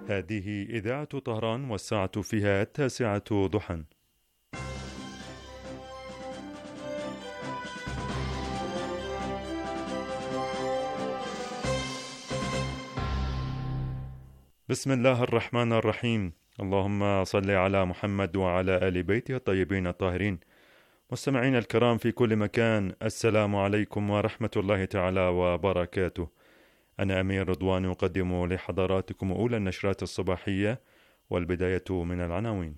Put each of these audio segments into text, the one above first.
هذه إذاعة طهران والساعة فيها 9 ضحى. بسم الله الرحمن الرحيم. اللهم صل على محمد وعلى آل بيته الطيبين الطاهرين. مستمعين الكرام في كل مكان، السلام عليكم ورحمة الله تعالى وبركاته. أنا أمير رضوان أقدم لحضراتكم أولى النشرات الصباحية، والبداية من العناوين.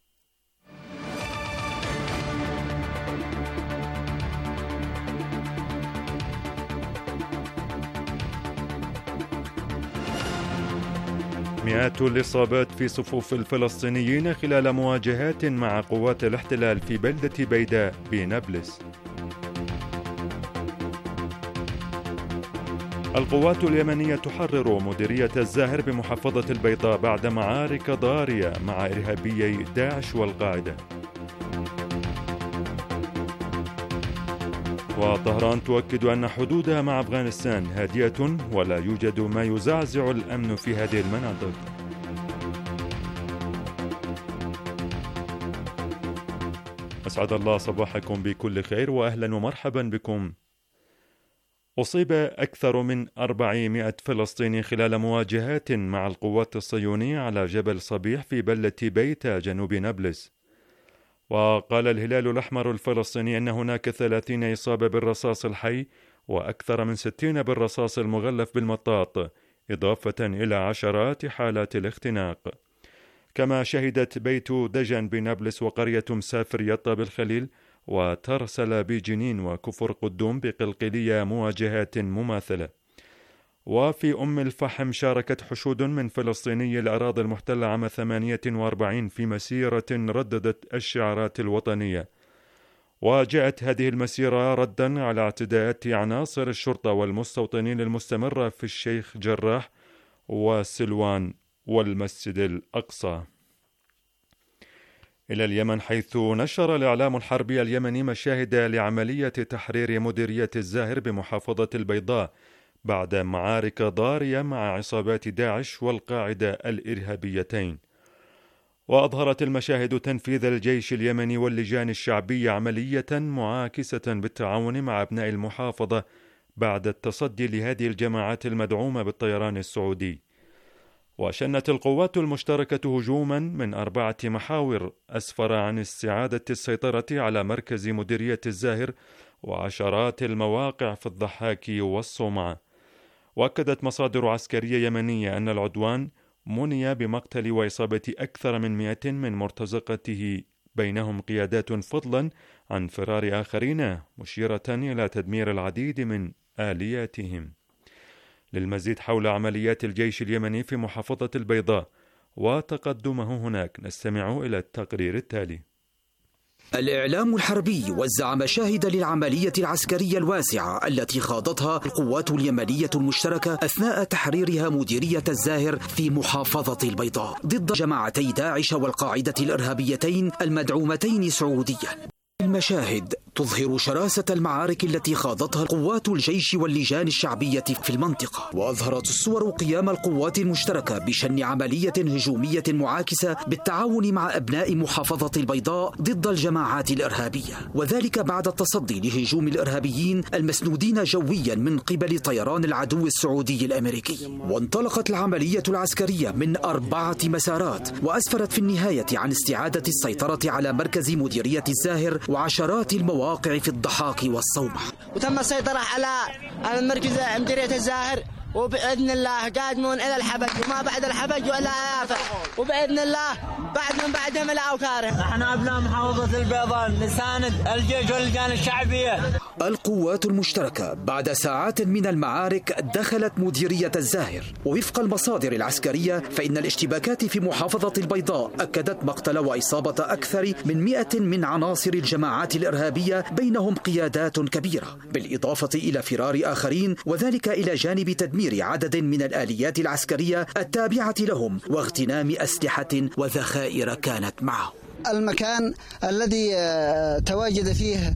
مئات الإصابات في صفوف الفلسطينيين خلال مواجهات مع قوات الاحتلال في بلدة بيداء بنابلس. القوات اليمنية تحرر مديرية الزاهر بمحافظة البيضاء بعد معارك ضارية مع إرهابيي داعش والقاعدة. وطهران تؤكد أن حدودها مع أفغانستان هادئة ولا يوجد ما يزعزع الأمن في هذه المناطق. أسعد الله صباحكم بكل خير وأهلا ومرحبا بكم. أصيب أكثر من 400 فلسطيني خلال مواجهات مع القوات الصهيونية على جبل صبيح في بلدة بيتا جنوب نابلس. وقال الهلال الأحمر الفلسطيني أن هناك 30 إصابة بالرصاص الحي وأكثر من 60 بالرصاص المغلف بالمطاط، إضافة إلى عشرات حالات الاختناق. كما شهدت بيت دجن بنابلس وقرية مسافر يطا بالخليل وترسل بجنين وكفر قدوم بقلقلية مواجهات مماثلة. وفي أم الفحم شاركت حشود من فلسطيني الأراضي المحتلة عام 48 في مسيرة رددت الشعارات الوطنية. وجاءت هذه المسيرة ردا على اعتداءات عناصر الشرطة والمستوطنين المستمرة في الشيخ جراح وسلوان والمسجد الأقصى. إلى اليمن، حيث نشر الإعلام الحربي اليمني مشاهد لعملية تحرير مديرية الزاهر بمحافظة البيضاء بعد معارك ضارية مع عصابات داعش والقاعدة الإرهابيتين. وأظهرت المشاهد تنفيذ الجيش اليمني واللجان الشعبية عملية معاكسة بالتعاون مع أبناء المحافظة بعد التصدي لهذه الجماعات المدعومة بالطيران السعودي. وشنت القوات المشتركة هجوما من 4 محاور أسفر عن استعادة السيطرة على مركز مديرية الزاهر وعشرات المواقع في الضحاك والصومعة. وأكدت مصادر عسكرية يمنية أن العدوان مني بمقتل وإصابة أكثر من 100 من مرتزقته، بينهم قيادات، فضلا عن فرار آخرين، مشيرة إلى تدمير العديد من آلياتهم. للمزيد حول عمليات الجيش اليمني في محافظة البيضاء وتقدمه هناك نستمع إلى التقرير التالي. الإعلام الحربي وزع مشاهد للعملية العسكرية الواسعة التي خاضتها القوات اليمنية المشتركة أثناء تحريرها مديرية الزاهر في محافظة البيضاء ضد جماعتي داعش والقاعدة الإرهابيتين المدعومتين سعوديا. المشاهد تظهر شراسة المعارك التي خاضتها قوات الجيش واللجان الشعبية في المنطقة. وأظهرت الصور قيام القوات المشتركة بشن عملية هجومية معاكسة بالتعاون مع أبناء محافظة البيضاء ضد الجماعات الإرهابية، وذلك بعد التصدي لهجوم الإرهابيين المسنودين جويا من قبل طيران العدو السعودي الأمريكي. وانطلقت العملية العسكرية من 4 مسارات، وأسفرت في النهاية عن استعادة السيطرة على مركز مديرية الزاهر وعشرات المواقع في الضحاك والصومح. وتم السيطرة على مركز مديرية الزاهر، وبإذن الله قادمون إلى الحبج وما بعد الحبج وإلى آفة، وبإذن الله بعدهم إلى أوكاره. نحن أبناء محافظة البيضاء نساند الجيش واللجان الشعبية. القوات المشتركة بعد ساعات من المعارك دخلت مديرية الزاهر، ووفق المصادر العسكرية فإن الاشتباكات في محافظة البيضاء أكدت مقتل وإصابة أكثر من 100 من عناصر الجماعات الإرهابية، بينهم قيادات كبيرة، بالإضافة إلى فرار آخرين، وذلك إلى جانب تدمير عدد من الآليات العسكرية التابعة لهم واغتنام أسلحة وذخائر كانت معهم. المكان الذي تواجد فيه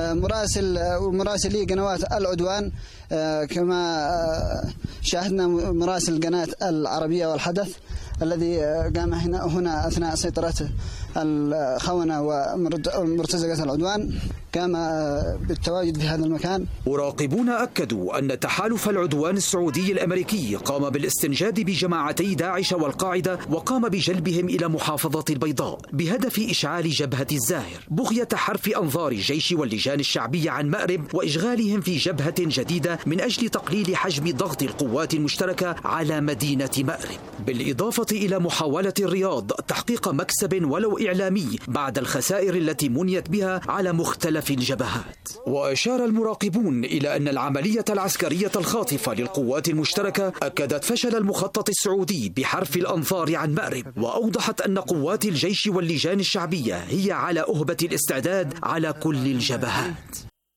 مراسلي قنوات العدوان كما شاهدنا مراسل قناة العربية والحدث الذي قام هنا أثناء سيطرته الخونة ومرتزقة العدوان، قام بالتواجد في هذا المكان. مراقبون أكدوا أن تحالف العدوان السعودي الأمريكي قام بالاستنجاد بجماعتي داعش والقاعدة، وقام بجلبهم إلى محافظة البيضاء بهدف إشعال جبهة الزاهر، بغية حرف أنظار الجيش واللجان الشعبية عن مأرب وإشغالهم في جبهة جديدة من أجل تقليل حجم ضغط القوات المشتركة على مدينة مأرب، بالإضافة إلى محاولة الرياض تحقيق مكسب ولو إعلامي بعد الخسائر التي منيت بها على مختلف الجبهات. وأشار المراقبون إلى أن العملية العسكرية الخاطفة للقوات المشتركة أكدت فشل المخطط السعودي بحرف الأنظار عن مأرب، وأوضحت أن قوات الجيش واللجان الشعبية هي على أهبة الاستعداد على كل الجبهات.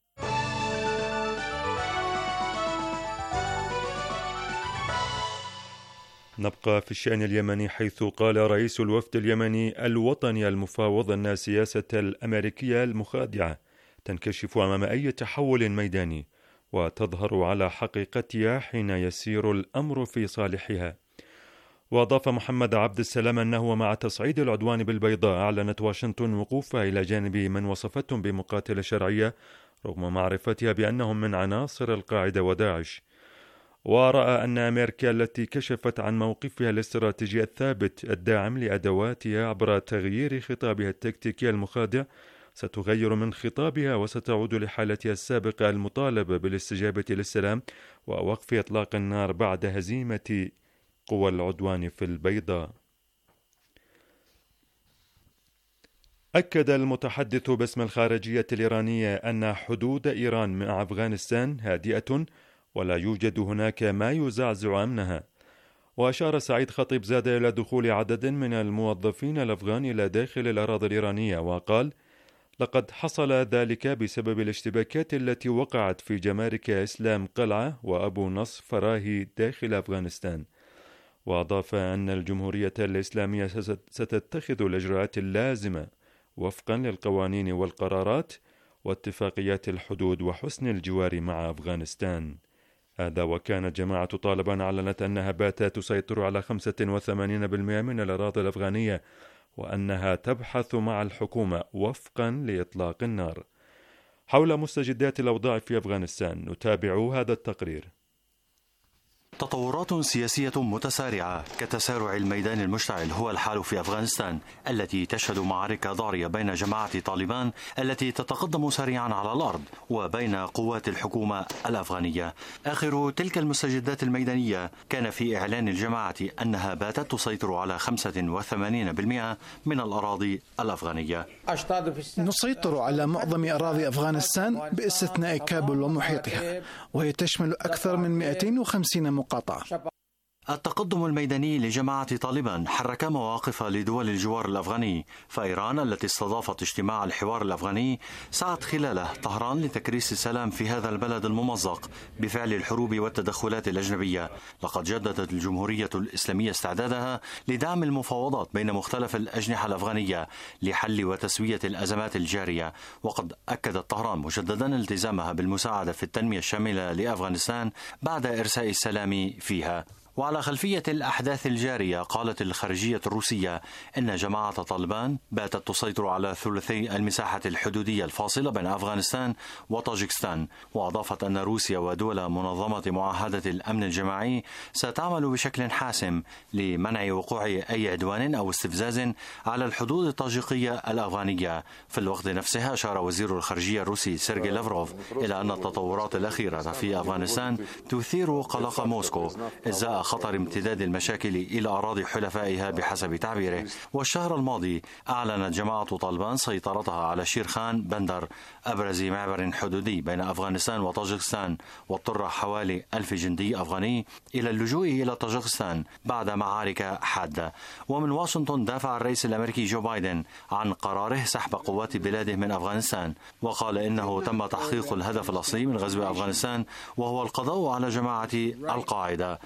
نبقى في الشأن اليمني، حيث قال رئيس الوفد اليمني الوطني المفاوض أن السياسة الأمريكية المخادعة تنكشف أمام أي تحول ميداني وتظهر على حقيقتها حين يسير الأمر في صالحها. وأضاف محمد عبد السلام أنه مع تصعيد العدوان بالبيضاء أعلنت واشنطن وقوفها إلى جانب من وصفتهم بمقاتلة شرعية رغم معرفتها بأنهم من عناصر القاعدة وداعش. ورأى أن أمريكا التي كشفت عن موقفها الاستراتيجي الثابت الداعم لأدواتها عبر تغيير خطابها التكتيكي المخادع ستغير من خطابها وستعود لحالتها السابقة المطالبة بالاستجابة للسلام ووقف إطلاق النار بعد هزيمة قوى العدوان في البيضاء. أكد المتحدث باسم الخارجية الإيرانية أن حدود إيران مع أفغانستان هادئة ولا يوجد هناك ما يزعزع أمنها. وأشار سعيد خطيب زاد إلى دخول عدد من الموظفين الأفغان إلى داخل الأراضي الإيرانية، وقال: لقد حصل ذلك بسبب الاشتباكات التي وقعت في جمارك إسلام قلعة وأبو نصر فراهي داخل أفغانستان. وأضاف أن الجمهورية الإسلامية ستتخذ الإجراءات اللازمة وفقا للقوانين والقرارات واتفاقيات الحدود وحسن الجوار مع أفغانستان. هذا وكانت جماعة طالبان أعلنت أنها باتت تسيطر على 85% من الأراضي الأفغانية، وأنها تبحث مع الحكومة وفقا لإطلاق النار. حول مستجدات الأوضاع في أفغانستان نتابع هذا التقرير. تطورات سياسية متسارعة كتسارع الميدان المشتعل هو الحال في أفغانستان، التي تشهد معارك ضارية بين جماعة طالبان التي تتقدم سريعا على الأرض وبين قوات الحكومة الأفغانية. آخر تلك المستجدات الميدانية كان في إعلان الجماعة أنها باتت تسيطر على 85% من الأراضي الأفغانية. نسيطر على معظم أراضي أفغانستان باستثناء كابول ومحيطها، وهي تشمل أكثر من 250 مقاطعة. التقدم الميداني لجماعة طالبان حرك مواقف لدول الجوار الأفغاني، فإيران التي استضافت اجتماع الحوار الأفغاني سعت خلاله طهران لتكريس السلام في هذا البلد الممزق بفعل الحروب والتدخلات الأجنبية. لقد جددت الجمهورية الإسلامية استعدادها لدعم المفاوضات بين مختلف الأجنحة الأفغانية لحل وتسوية الأزمات الجارية، وقد أكدت طهران مجددا التزامها بالمساعدة في التنمية الشاملة لأفغانستان بعد إرساء السلام فيها. وعلى خلفية الأحداث الجارية قالت الخارجية الروسية إن جماعة طالبان باتت تسيطر على ثلثي المساحة الحدودية الفاصلة بين أفغانستان وطاجكستان. وأضافت أن روسيا ودول منظمة معاهدة الأمن الجماعي ستعمل بشكل حاسم لمنع وقوع أي عدوان أو استفزاز على الحدود الطاجيقية الأفغانية. في الوقت نفسه أشار وزير الخارجية الروسي سيرجي لافروف إلى أن التطورات الأخيرة في أفغانستان تثير قلق موسكو إزاء خطر امتداد المشاكل إلى أراضي حلفائها بحسب تعبيره. والشهر الماضي أعلنت جماعة طالبان سيطرتها على شيرخان بندر، أبرز معبر حدودي بين أفغانستان وطاجكستان، واضطر حوالي 1000 جندي أفغاني إلى اللجوء إلى طاجكستان بعد معارك حادة. ومن واشنطن دافع الرئيس الأمريكي جو بايدن عن قراره سحب قوات بلاده من أفغانستان، وقال إنه تم تحقيق الهدف الأصلي من غزو أفغانستان وهو القضاء على جماعة القاعدة.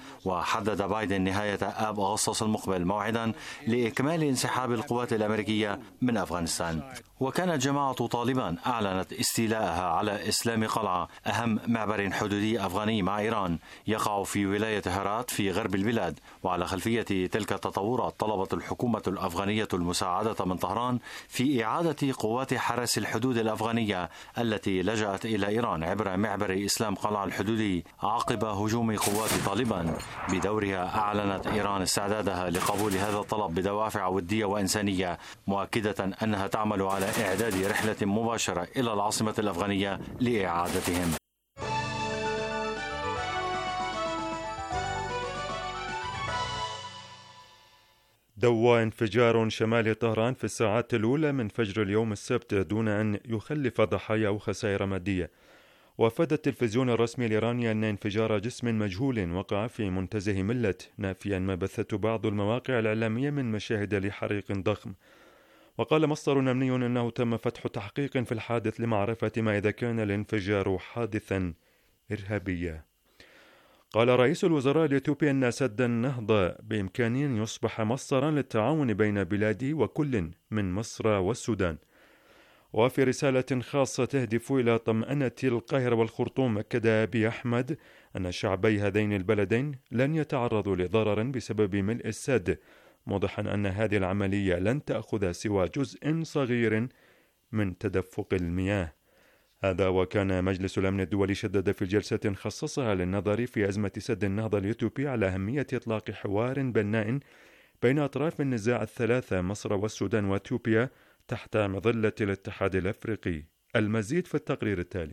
حدد بايدن نهاية آب أغسطس المقبل موعدا لإكمال انسحاب القوات الأمريكية من أفغانستان. وكانت جماعة طالبان أعلنت استيلاءها على إسلام قلعة، أهم معبر حدودي أفغاني مع إيران يقع في ولاية هرات في غرب البلاد. وعلى خلفية تلك التطورات طلبت الحكومة الأفغانية المساعدة من طهران في إعادة قوات حرس الحدود الأفغانية التي لجأت إلى إيران عبر معبر إسلام قلعة الحدودي عقب هجوم قوات طالبان. بدورها أعلنت إيران استعدادها لقبول هذا الطلب بدوافع ودية وإنسانية، مؤكدة أنها تعمل على إعداد رحلة مباشرة إلى العاصمة الأفغانية لإعادتهم. دوى انفجار شمال طهران في الساعات الأولى من فجر اليوم السبت دون أن يخلف ضحايا أو خسائر مادية. وأفاد التلفزيون الرسمي الإيراني أن انفجار جسم مجهول وقع في منتزه ملت، نافيا ما بثته بعض المواقع الإعلامية من مشاهد لحريق ضخم. وقال مصدر أمني أنه تم فتح تحقيق في الحادث لمعرفة ما إذا كان الانفجار حادثا إرهابيا. قال رئيس الوزراء الإثيوبي أن سد النهضة بإمكانه أن يصبح مصدرا للتعاون بين بلاده وكل من مصر والسودان. وفي رسالة خاصة تهدف إلى طمأنة القاهرة والخرطوم، أكد أبي أحمد أن شعبي هذين البلدين لن يتعرضوا لضرر بسبب ملء السد، موضحا أن هذه العملية لن تأخذ سوى جزء صغير من تدفق المياه. هذا وكان مجلس الأمن الدولي شدد في جلسة خصصها للنظر في أزمة سد النهضة الإثيوبي على أهمية إطلاق حوار بناء بين أطراف النزاع الثلاثة مصر والسودان وإثيوبيا تحت مظلة الاتحاد الأفريقي. المزيد في التقرير التالي.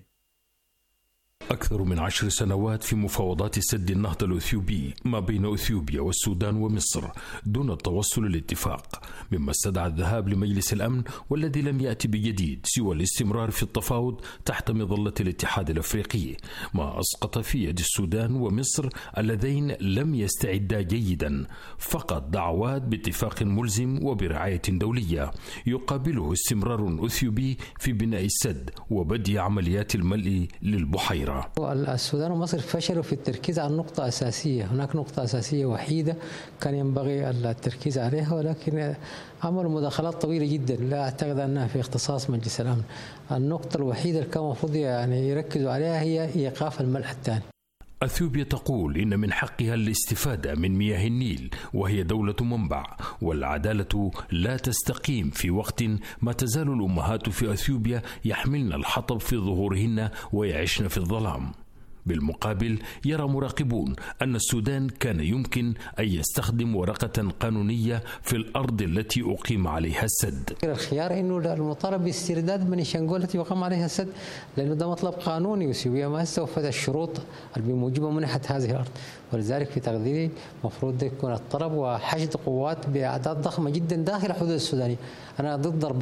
أكثر من 10 سنوات في مفاوضات سد النهضة الأثيوبي ما بين أثيوبيا والسودان ومصر دون التوصل لاتفاق، مما استدعى الذهاب لمجلس الأمن والذي لم يأتي بجديد سوى الاستمرار في التفاوض تحت مظلة الاتحاد الأفريقي، ما أسقط في يد السودان ومصر اللذين لم يستعدا جيدا فقط دعوات باتفاق ملزم وبرعاية دولية يقابله استمرار أثيوبي في بناء السد وبدء عمليات الملء للبحيرة. السودان ومصر فشلوا في التركيز على نقطة أساسية، هناك نقطة أساسية وحيدة كان ينبغي التركيز عليها، ولكن عملوا مداخلات طويلة جدا لا أعتقد أنها في اختصاص مجلس الأمن. النقطة الوحيدة اللي كان المفروض يركزوا عليها هي إيقاف الملء الثاني. أثيوبيا تقول إن من حقها الاستفادة من مياه النيل وهي دولة منبع، والعدالة لا تستقيم في وقت ما تزال الأمهات في أثيوبيا يحملن الحطب في ظهورهن ويعيشن في الظلام. بالمقابل يرى مراقبون أن السودان كان يمكن أن يستخدم ورقة قانونية في الأرض التي أقيم عليها السد. الخيار أنه المطالب باسترداد بني شنغول التي يقام عليها السد، لأنه ده مطلب قانوني وسوريا ما استوفت الشروط اللي بموجبها منحت هذه الأرض، ولذلك في تقديري المفروض يكون الطلب وحشد قوات بأعداد ضخمة جدا داخل الحدود السودانية. أنا ضد ضرب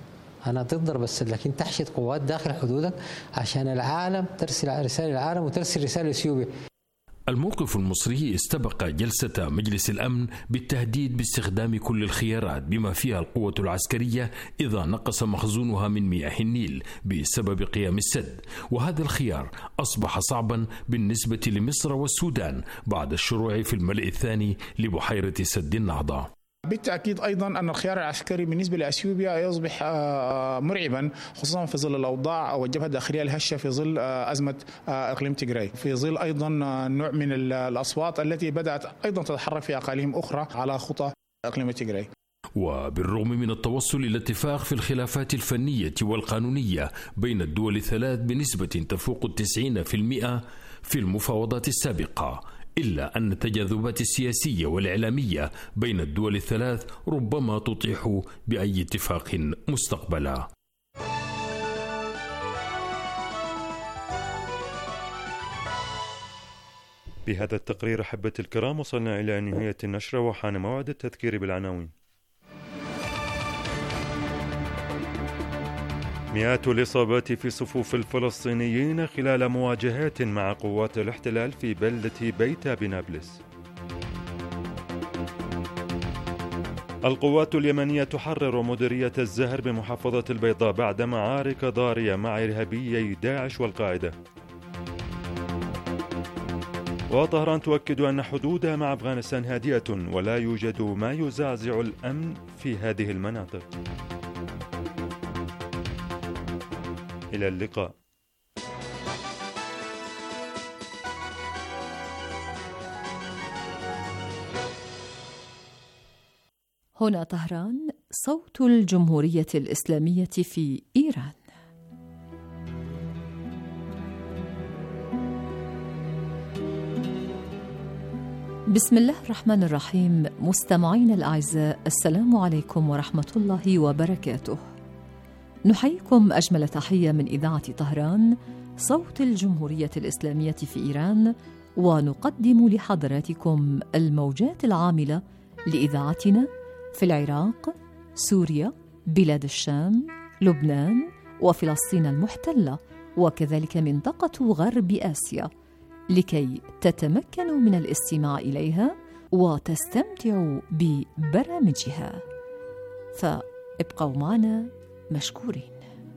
السد، لكن تحشد قوات داخل حدودك عشان العالم ترسل رسالة للعالم وترسل رسالة لإثيوبيا. الموقف المصري استبق جلسة مجلس الأمن بالتهديد باستخدام كل الخيارات بما فيها القوة العسكرية إذا نقص مخزونها من مياه النيل بسبب قيام السد، وهذا الخيار أصبح صعبا بالنسبة لمصر والسودان بعد الشروع في الملء الثاني لبحيرة سد النهضة. بالتأكيد أيضا أن الخيار العسكري بالنسبة لأثيوبيا يصبح مرعبا، خصوصا في ظل الأوضاع والجبهة الداخلية الهشة في ظل أزمة إقليم تيغراي، في ظل أيضا نوع من الأصوات التي بدأت أيضا تتحرك في أقاليم أخرى على خطى إقليم تيغراي. وبالرغم من التوصل إلى اتفاق في الخلافات الفنية والقانونية بين الدول الثلاث بنسبة تفوق 90% في المفاوضات السابقة، إلا أن التجاذبات السياسية والإعلامية بين الدول الثلاث ربما تطيح بأي اتفاق مستقبلا. بهذا التقرير أحبتي الكرام وصلنا إلى نهاية النشرة وحان موعد التذكير بالعناوين. مئات الإصابات في صفوف الفلسطينيين خلال مواجهات مع قوات الاحتلال في بلدة بيتا بنابلس. القوات اليمنية تحرر مديرية الزهر بمحافظة البيضاء بعد معارك ضارية مع إرهابيي داعش والقاعدة. وطهران تؤكد أن حدودها مع أفغانستان هادئة ولا يوجد ما يزعزع الأمن في هذه المناطق. إلى اللقاء. هنا طهران، صوت الجمهورية الإسلامية في إيران. بسم الله الرحمن الرحيم. مستمعين الأعزاء، السلام عليكم ورحمة الله وبركاته. نحييكم أجمل تحية من إذاعة طهران، صوت الجمهورية الإسلامية في إيران، ونقدم لحضراتكم الموجات العاملة لإذاعتنا في العراق، سوريا، بلاد الشام، لبنان، وفلسطين المحتلة، وكذلك منطقة غرب آسيا، لكي تتمكنوا من الاستماع إليها وتستمتعوا ببرامجها. فابقوا معنا مشكورين.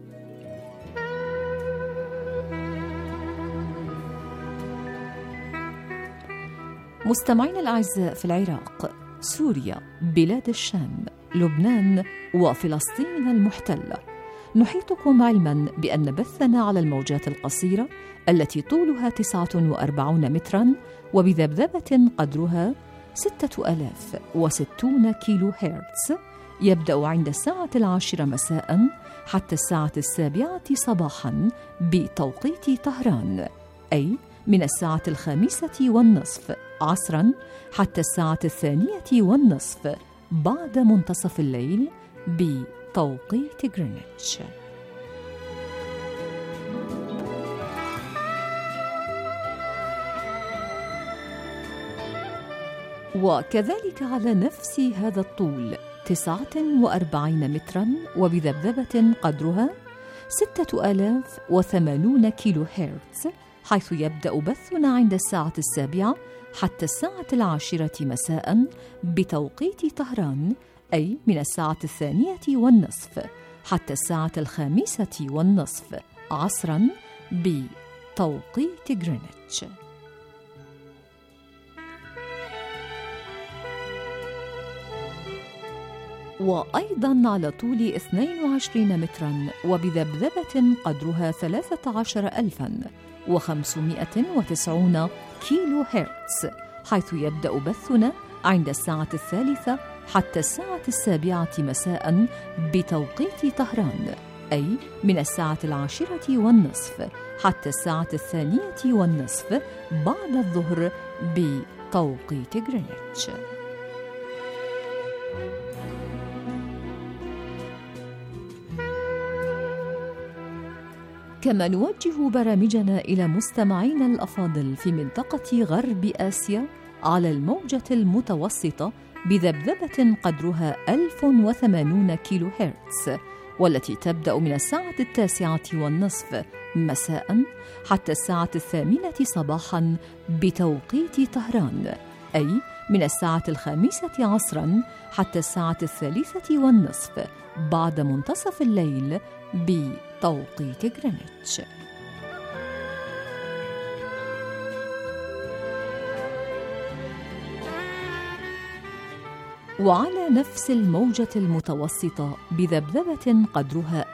مستمعين الأعزاء، في العراق، سوريا، بلاد الشام، لبنان، وفلسطين المحتلة، نحيطكم علما بأن بثنا على الموجات القصيرة التي طولها 49 مترا وبذبذبة قدرها 6060 كيلو هرتز، يبدأ عند الساعة 10 مساء حتى الساعة 7 صباحا بتوقيت طهران، أي من الساعة 5:30 عصرا حتى الساعة 2:20 بعد منتصف الليل بتوقيت غرينتش. وكذلك على نفس هذا الطول 49 مترا وبذبذبة قدرها 6080 كيلو هرتز، حيث يبدأ بثنا عند الساعة 7 حتى الساعة 10 مساء بتوقيت طهران، أي من الساعة 2:20 حتى الساعة 5:20 عصرا بتوقيت غرينتش. وأيضا على طول 22 مترا وبذبذبة قدرها 13590 كيلو هرتز، حيث يبدأ بثنا عند الساعة 3 حتى الساعة 7 مساء بتوقيت طهران، أي من الساعة 10:20 حتى الساعة 2:20 بعد الظهر بتوقيت غرينتش. كما نوجه برامجنا إلى مستمعينا الأفاضل في منطقة غرب آسيا على الموجة المتوسطة بذبذبة قدرها 1080 كيلو هرتز، والتي تبدأ من الساعة 9:30 مساء حتى الساعة 8 صباحا بتوقيت طهران، أي من الساعة 5 عصرا حتى الساعة 3:20 بعد منتصف الليل بتوقيت غرينتش. وعلى نفس الموجة المتوسطة بذبذبة قدرها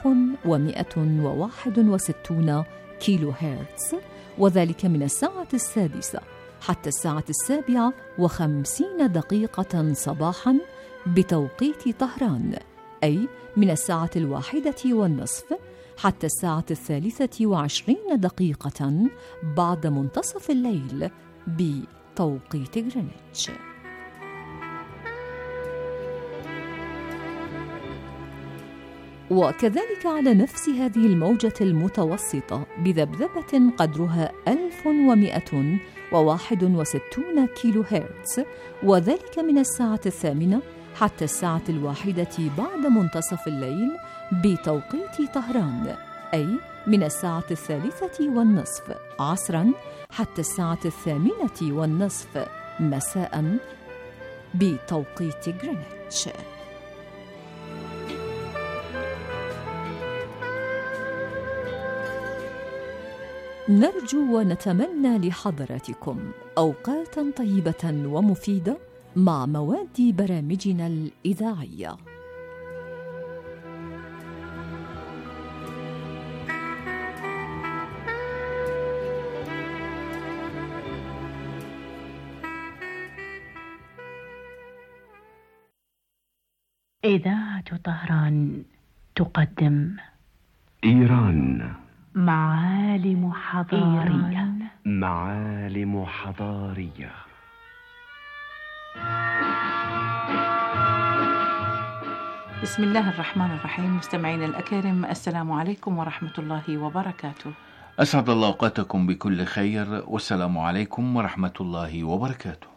1161 كيلو هرتز، وذلك من الساعة 6 حتى الساعة 7:50 صباحا بتوقيت طهران، أي من الساعة 1:20 حتى الساعة 23 بعد منتصف الليل بتوقيت غرينتش. وكذلك على نفس هذه الموجة المتوسطة بذبذبة قدرها 1161 كيلو هرتز، وذلك من الساعة 8 حتى الساعة 1 بعد منتصف الليل بتوقيت طهران، أي من الساعة 3:30 عصرا حتى الساعة 8:20 مساء بتوقيت غرينتش. نرجو ونتمنى لحضراتكم أوقاتا طيبة ومفيدة مع مواد برامجنا الإذاعية. إذاعة طهران تقدم إيران معالم حضارية. معالم حضارية. بسم الله الرحمن الرحيم. مستمعينا الأكارم، السلام عليكم ورحمة الله وبركاته. أسعد الله أوقاتكم بكل خير، والسلام عليكم ورحمة الله وبركاته.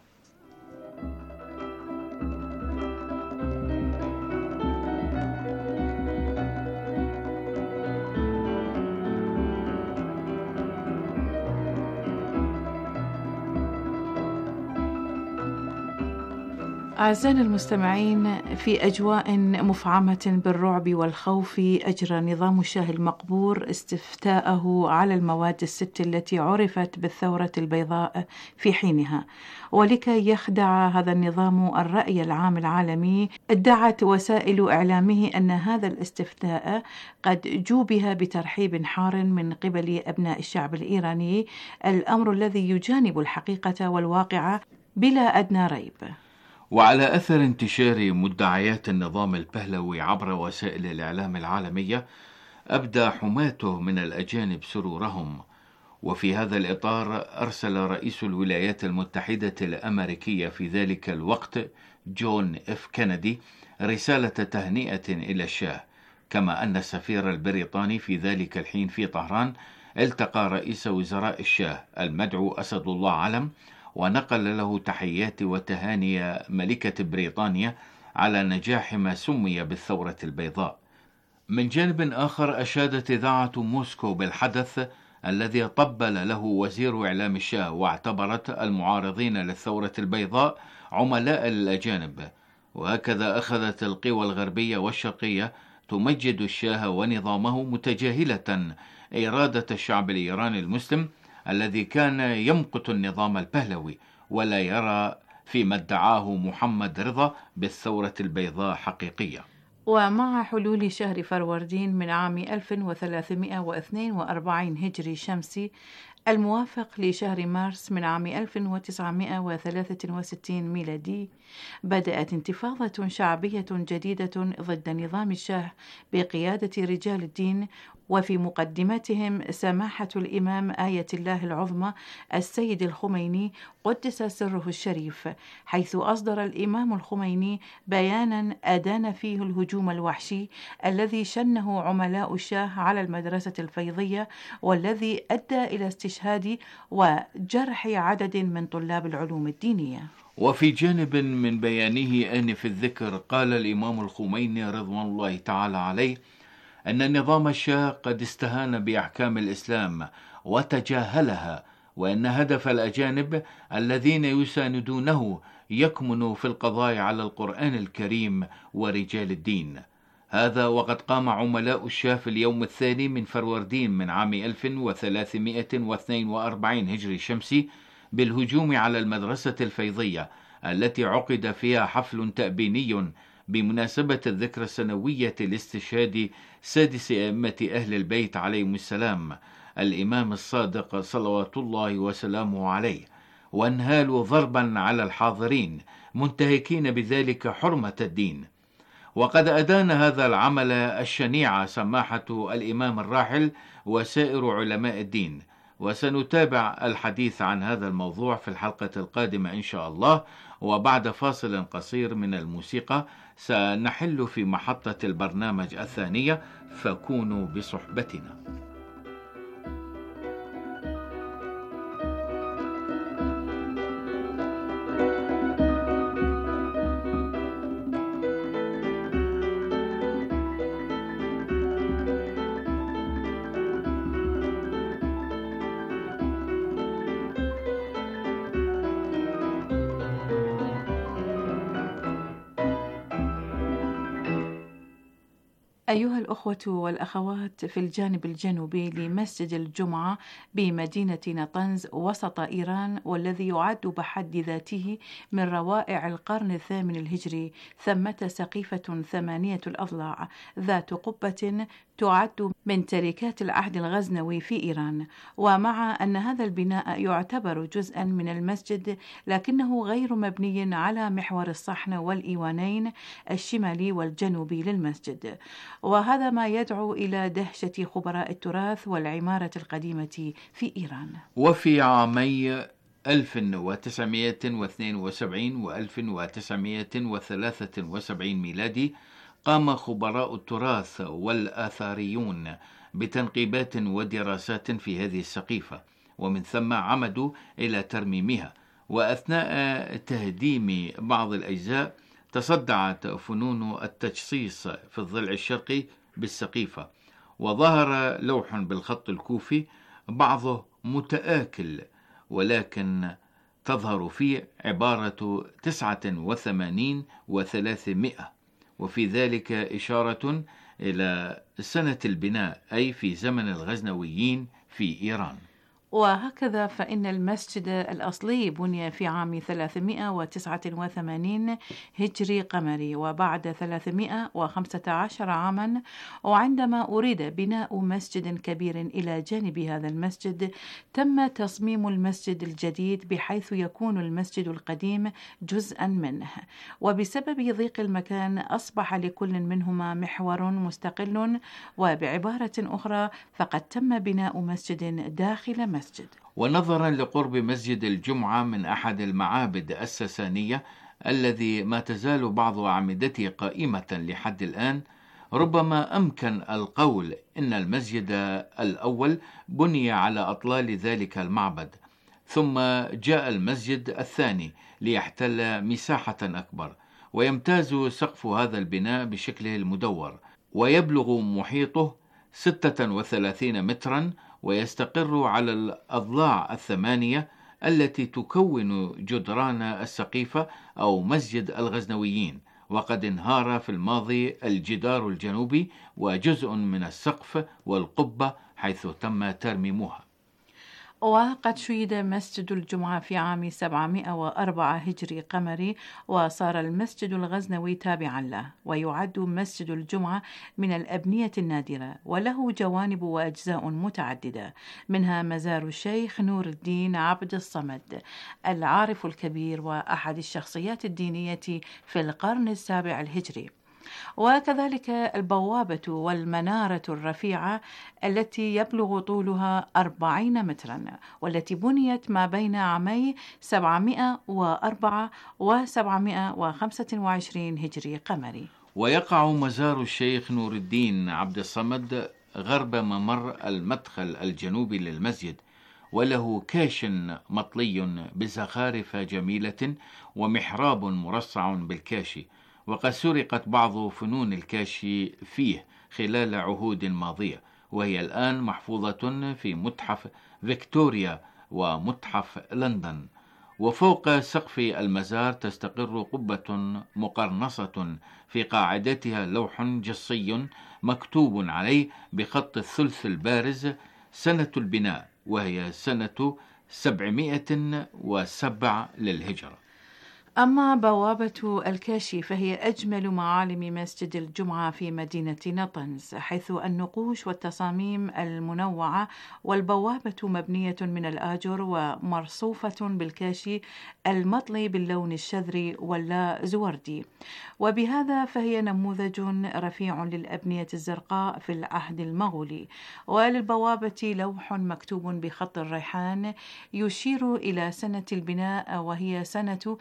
أعزائنا المستمعين، في أجواء مفعمة بالرعب والخوف أجرى نظام الشاه المقبور استفتاءه على المواد الست التي عرفت بالثورة البيضاء في حينها، ولكي يخدع هذا النظام الرأي العام العالمي ادعت وسائل إعلامه أن هذا الاستفتاء قد جوبه بترحيب حار من قبل أبناء الشعب الإيراني، الأمر الذي يجانب الحقيقة والواقع بلا أدنى ريب. وعلى أثر انتشار مدعيات النظام البهلوي عبر وسائل الإعلام العالمية، أبدى حماته من الأجانب سرورهم. وفي هذا الإطار أرسل رئيس الولايات المتحدة الأمريكية في ذلك الوقت جون إف كينيدي رسالة تهنئة إلى الشاه، كما أن السفير البريطاني في ذلك الحين في طهران التقى رئيس وزراء الشاه المدعو أسد الله علم، ونقل له تحيات وتهاني ملكة بريطانيا على نجاح ما سمي بالثورة البيضاء. من جانب آخر، أشادت إذاعة موسكو بالحدث الذي طبل له وزير إعلام الشاه، واعتبرت المعارضين للثورة البيضاء عملاء للأجانب. وهكذا أخذت القوى الغربية والشرقية تمجد الشاه ونظامه، متجاهلة إرادة الشعب الإيراني المسلم الذي كان يمقت النظام البهلوي ولا يرى فيما ادعاه محمد رضا بالثورة البيضاء حقيقية. ومع حلول شهر فروردين من عام 1342 هجري شمسي الموافق لشهر مارس من عام 1963 ميلادي، بدأت انتفاضة شعبية جديدة ضد نظام الشاه بقيادة رجال الدين، وفي مقدمتهم سماحة الإمام آية الله العظمى السيد الخميني قدس سره الشريف، حيث أصدر الإمام الخميني بيانا أدان فيه الهجوم الوحشي الذي شنه عملاء الشاه على المدرسة الفيضية، والذي أدى إلى استشهاد وجرح عدد من طلاب العلوم الدينية. وفي جانب من بيانه آنف الذكر، قال الإمام الخميني رضوان الله تعالى عليه أن نظام الشاه قد استهان بأحكام الإسلام وتجاهلها، وأن هدف الأجانب الذين يساندونه يكمن في القضاء على القرآن الكريم ورجال الدين. هذا وقد قام عملاء الشاه في اليوم الثاني من فروردين من عام 1342 هجري شمسي بالهجوم على المدرسة الفيضية التي عقد فيها حفل تأبيني بمناسبة الذكرى السنوية لاستشهاد سادس أئمة أهل البيت عليهم السلام، الإمام الصادق صلوات الله وسلامه عليه، وانهالوا ضربا على الحاضرين منتهكين بذلك حرمة الدين. وقد أدان هذا العمل الشنيع سماحة الإمام الراحل وسائر علماء الدين، وسنتابع الحديث عن هذا الموضوع في الحلقة القادمة إن شاء الله. وبعد فاصل قصير من الموسيقى سنحل في محطة البرنامج الثانية، فكونوا بصحبتنا. أيها الأخوة والأخوات، في الجانب الجنوبي لمسجد الجمعة بمدينة نطنز وسط إيران، والذي يعد بحد ذاته من روائع القرن الثامن الهجري، ثمة سقيفة 8 الأضلاع ذات قبة تعد من تركات العهد الغزنوي في إيران. ومع أن هذا البناء يعتبر جزءا من المسجد، لكنه غير مبني على محور الصحن والإيوانين الشمالي والجنوبي للمسجد، وهذا ما يدعو إلى دهشة خبراء التراث والعمارة القديمة في إيران. وفي عامي 1972 و 1973 ميلادي قام خبراء التراث والآثاريون بتنقيبات ودراسات في هذه السقيفة، ومن ثم عمدوا إلى ترميمها. وأثناء تهديم بعض الأجزاء تصدعت فنون التجصيص في الضلع الشرقي بالسقيفة، وظهر لوح بالخط الكوفي بعضه متآكل، ولكن تظهر فيه عبارة 89 و300، وفي ذلك إشارة إلى سنة البناء، أي في زمن الغزنويين في إيران. وهكذا فإن المسجد الأصلي بني في عام 389 هجري قمري، وبعد 315 عاما، وعندما أريد بناء مسجد كبير إلى جانب هذا المسجد، تم تصميم المسجد الجديد بحيث يكون المسجد القديم جزءا منه، وبسبب ضيق المكان أصبح لكل منهما محور مستقل، وبعبارة أخرى فقد تم بناء مسجد داخل مسجد. ونظرا لقرب مسجد الجمعة من أحد المعابد الساسانية الذي ما تزال بعض أعمدته قائمة لحد الآن، ربما أمكن القول إن المسجد الأول بني على أطلال ذلك المعبد، ثم جاء المسجد الثاني ليحتل مساحة أكبر، ويمتاز سقف هذا البناء بشكله المدور، ويبلغ محيطه 36 مترا، ويستقر على الأضلاع 8 التي تكون جدران السقيفة أو مسجد الغزنويين. وقد انهار في الماضي الجدار الجنوبي وجزء من السقف والقبة حيث تم ترميمها. وقد شيد مسجد الجمعة في عام 704 هجري قمري، وصار المسجد الغزنوي تابعا له، ويعد مسجد الجمعة من الأبنية النادرة، وله جوانب وأجزاء متعددة، منها مزار الشيخ نور الدين عبد الصمد العارف الكبير وأحد الشخصيات الدينية في القرن السابع الهجري، وكذلك البوابة والمنارة الرفيعة التي يبلغ طولها 40 مترا، والتي بنيت ما بين عامي 704 و 725 هجري قمري. ويقع مزار الشيخ نور الدين عبد الصمد غرب ممر المدخل الجنوبي للمسجد، وله كاش مطلي بزخارف جميلة ومحراب مرصع بالكاشي، وقد سرقت بعض فنون الكاشي فيه خلال عهود ماضية، وهي الآن محفوظة في متحف فيكتوريا ومتحف لندن. وفوق سقف المزار تستقر قبة مقرنصة في قاعدتها لوح جصي مكتوب عليه بخط الثلث البارز سنة البناء، وهي سنة 707 للهجرة. أما بوابة الكاشي فهي أجمل معالم مسجد الجمعة في مدينة نطنز، حيث النقوش والتصاميم المنوعة، والبوابة مبنية من الآجر ومرصوفة بالكاشي المطلي باللون الشذري واللا زوردي، وبهذا فهي نموذج رفيع للأبنية الزرقاء في العهد المغولي. وللبوابة لوح مكتوب بخط الريحان يشير إلى سنة البناء، وهي سنة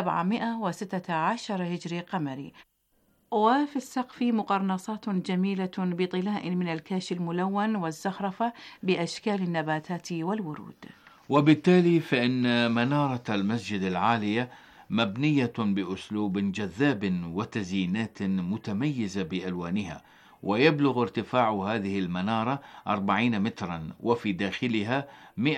716 هجري قمري. وفي السقف مقرنصات جميلة بطلاء من الكاش الملون والزخرفة بأشكال النباتات والورود. وبالتالي فإن منارة المسجد العالية مبنية بأسلوب جذاب وتزيينات متميزة بألوانها، ويبلغ ارتفاع هذه المنارة 40 مترا، وفي داخلها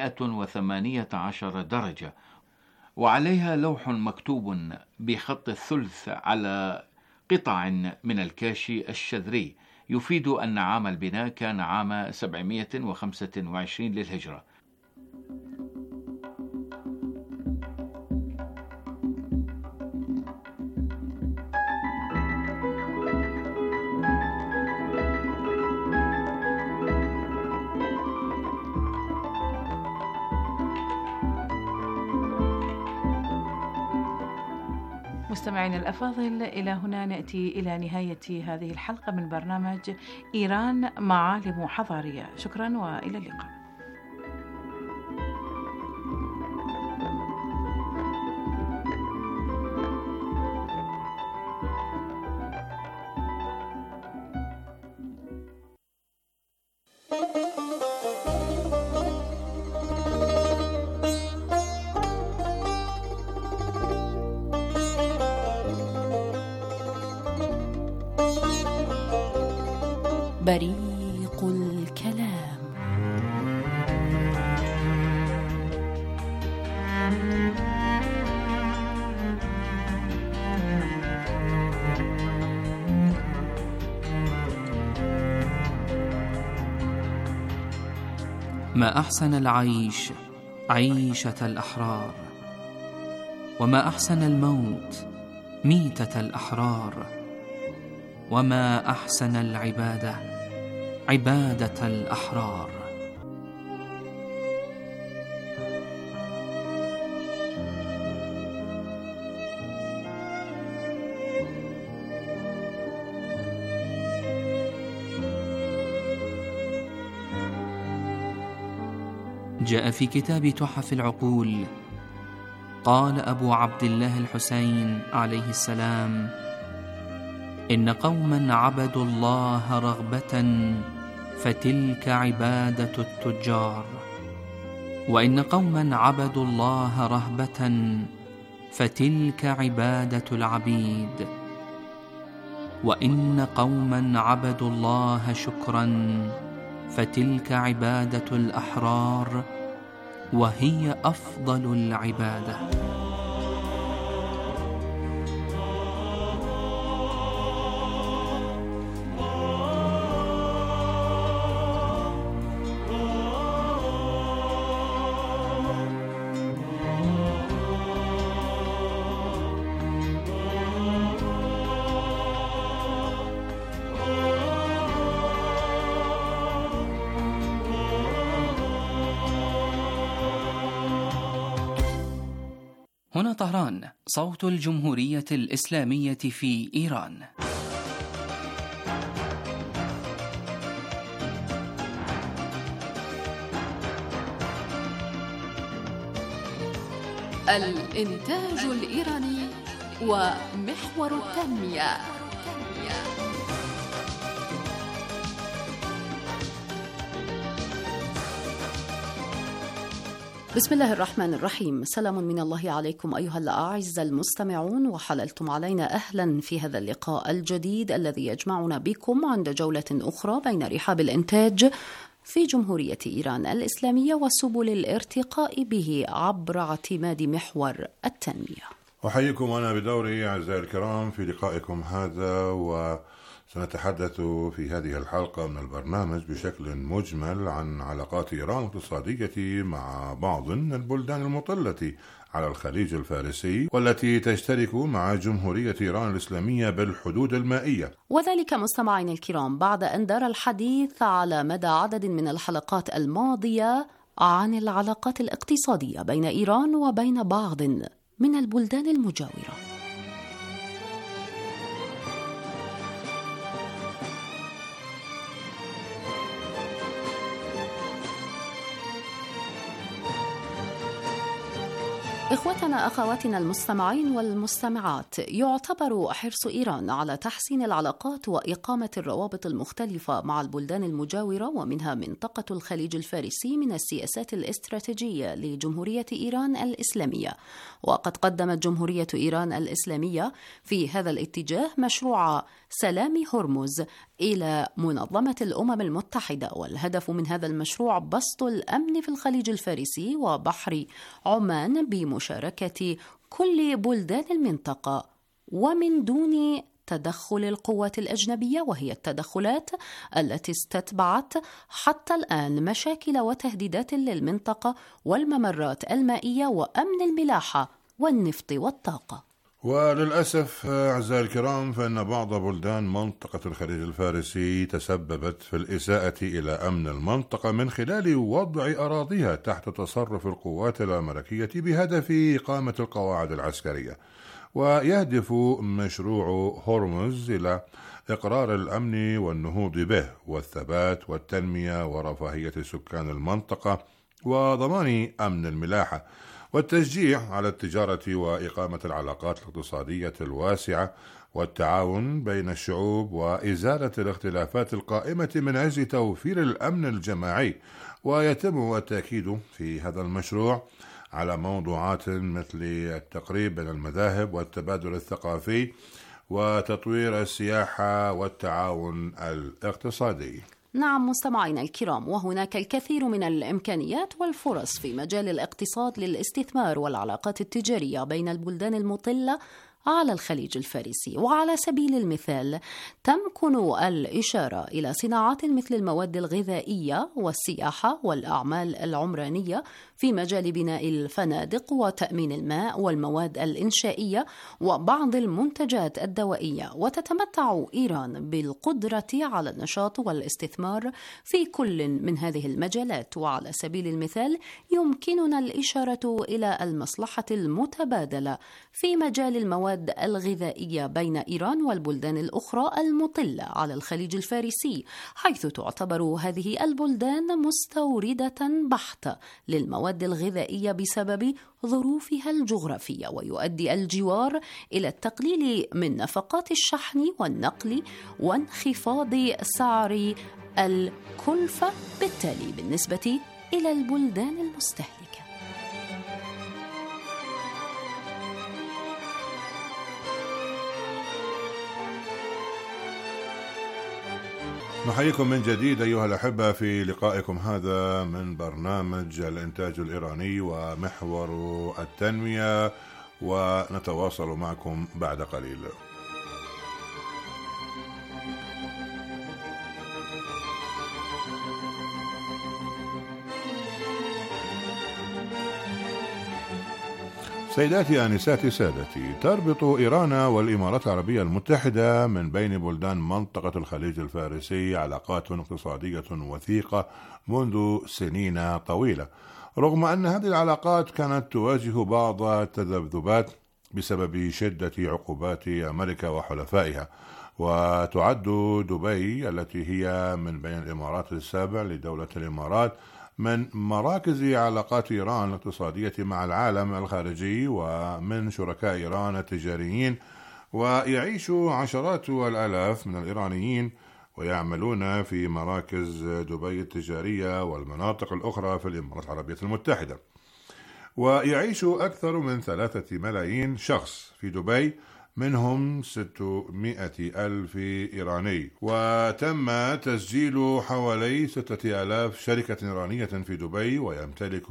118 درجة، وعليها لوح مكتوب بخط الثلث على قطع من الكاشي الشذري يفيد أن عام البناء كان عام 725 للهجرة. مستمعينا الأفاضل، إلى هنا نأتي إلى نهاية هذه الحلقة من برنامج إيران معالم حضارية. شكرا وإلى اللقاء. بريق الكلام. ما أحسن العيش عيشة الأحرار، وما أحسن الموت ميتة الأحرار، وما أحسن العبادة عبادة الأحرار. جاء في كتاب تحف العقول، قال أبو عبد الله الحسين عليه السلام: إن قوما عبدوا الله رغبة فتلك عبادة التجار، وإن قوما عبدوا الله رهبة فتلك عبادة العبيد، وإن قوما عبدوا الله شكرا فتلك عبادة الأحرار، وهي أفضل العبادة. هنا طهران، صوت الجمهورية الإسلامية في إيران. الإنتاج الإيراني ومحور التنمية. بسم الله الرحمن الرحيم. سلام من الله عليكم أيها الأعزاء المستمعون، وحللتم علينا أهلا في هذا اللقاء الجديد الذي يجمعنا بكم عند جولة أخرى بين رحاب الإنتاج في جمهورية إيران الإسلامية وسبل الارتقاء به عبر اعتماد محور التنمية. أحييكم أنا بدوري أعزائي الكرام في لقائكم هذا، وسنتحدث في هذه الحلقة من البرنامج بشكل مجمل عن علاقات إيران الاقتصادية مع بعض البلدان المطلة على الخليج الفارسي، والتي تشترك مع جمهورية إيران الإسلامية بالحدود المائية. وذلك مستمعين الكرام بعد أن دار الحديث على مدى عدد من الحلقات الماضية عن العلاقات الاقتصادية بين إيران وبين بعض من البلدان المجاورة. إخوتنا أخواتنا المستمعين والمستمعات، يعتبر حرص إيران على تحسين العلاقات وإقامة الروابط المختلفة مع البلدان المجاورة ومنها منطقة الخليج الفارسي من السياسات الاستراتيجية لجمهورية إيران الإسلامية. وقد قدمت جمهورية إيران الإسلامية في هذا الاتجاه مشروع سلام هرمز إلى منظمة الأمم المتحدة، والهدف من هذا المشروع بسط الأمن في الخليج الفارسي وبحر عمان بمشاركة كل بلدان المنطقة ومن دون تدخل القوات الأجنبية، وهي التدخلات التي استتبعت حتى الآن مشاكل وتهديدات للمنطقة والممرات المائية وأمن الملاحة والنفط والطاقة. وللأسف أعزائي الكرام فإن بعض بلدان منطقة الخليج الفارسي تسببت في الإساءة إلى أمن المنطقة من خلال وضع أراضيها تحت تصرف القوات الأمريكية بهدف إقامة القواعد العسكرية. ويهدف مشروع هرمز إلى إقرار الأمن والنهوض به والثبات والتنمية ورفاهية سكان المنطقة وضمان أمن الملاحة والتشجيع على التجارة وإقامة العلاقات الاقتصادية الواسعة والتعاون بين الشعوب وإزالة الاختلافات القائمة من أجل توفير الأمن الجماعي. ويتم التأكيد في هذا المشروع على موضوعات مثل التقريب بين المذاهب والتبادل الثقافي وتطوير السياحة والتعاون الاقتصادي. نعم مستمعينا الكرام، وهناك الكثير من الإمكانيات والفرص في مجال الاقتصاد للاستثمار والعلاقات التجارية بين البلدان المطلة على الخليج الفارسي. وعلى سبيل المثال تمكن الإشارة إلى صناعات مثل المواد الغذائية والسياحة والأعمال العمرانية في مجال بناء الفنادق وتأمين الماء والمواد الإنشائية وبعض المنتجات الدوائية. وتتمتع إيران بالقدرة على النشاط والاستثمار في كل من هذه المجالات. وعلى سبيل المثال يمكننا الإشارة إلى المصلحة المتبادلة في مجال المواد الغذائية بين إيران والبلدان الأخرى المطلة على الخليج الفارسي، حيث تعتبر هذه البلدان مستوردة بحتة للمواد الغذائية بسبب ظروفها الجغرافية. ويؤدي الجوار إلى التقليل من نفقات الشحن والنقل وانخفاض سعر الكلفة بالتالي بالنسبة إلى البلدان المستهلكة. نحييكم من جديد أيها الأحبة في لقائكم هذا من برنامج الإنتاج الإيراني ومحور التنمية، ونتواصل معكم بعد قليل. سيداتي آنساتي سادتي، تربط إيران والإمارات العربية المتحدة من بين بلدان منطقة الخليج الفارسي علاقات اقتصادية وثيقة منذ سنين طويلة، رغم أن هذه العلاقات كانت تواجه بعض التذبذبات بسبب شدة عقوبات أمريكا وحلفائها. وتعد دبي التي هي من بين الإمارات السابع لدولة الإمارات من مراكز علاقات إيران الاقتصادية مع العالم الخارجي ومن شركاء إيران التجاريين. ويعيش عشرات الآلاف من الإيرانيين ويعملون في مراكز دبي التجارية والمناطق الأخرى في الإمارات العربية المتحدة. ويعيش أكثر من 3 ملايين شخص في دبي، منهم 600,000 إيراني. وتم تسجيل حوالي 6,000 شركة إيرانية في دبي، ويمتلك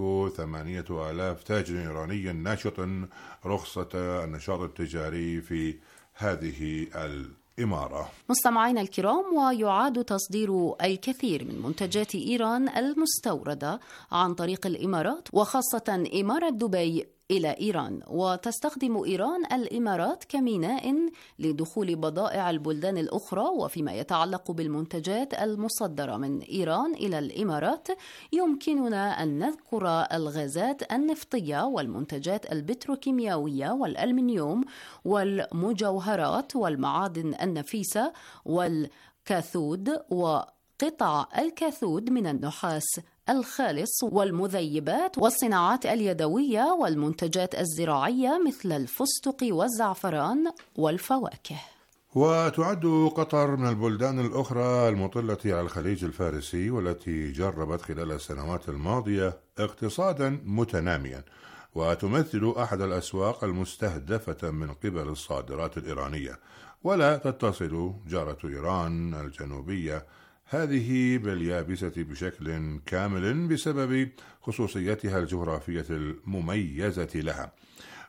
8,000 تاجر إيراني ناشط رخصة النشاط التجاري في هذه الإمارة. مستمعينا الكرام، ويعاد تصدير الكثير من منتجات إيران المستوردة عن طريق الإمارات وخاصة إمارة دبي إلى إيران. وتستخدم إيران الإمارات كميناء لدخول بضائع البلدان الأخرى. وفيما يتعلق بالمنتجات المصدرة من إيران إلى الإمارات يمكننا أن نذكر الغازات النفطية والمنتجات البتروكيميائية والألمنيوم والمجوهرات والمعادن النفيسة والكاثود وقطع الكاثود من النحاس الخالص والمذيبات والصناعات اليدوية والمنتجات الزراعية مثل الفستق والزعفران والفواكه. وتعد قطر من البلدان الأخرى المطلة على الخليج الفارسي والتي جربت خلال السنوات الماضية اقتصادا متناميا، وتمثل أحد الأسواق المستهدفة من قبل الصادرات الإيرانية. ولا تتصل جارة إيران الجنوبية هذه باليابسة بشكل كامل بسبب خصوصيتها الجغرافية المميزة لها.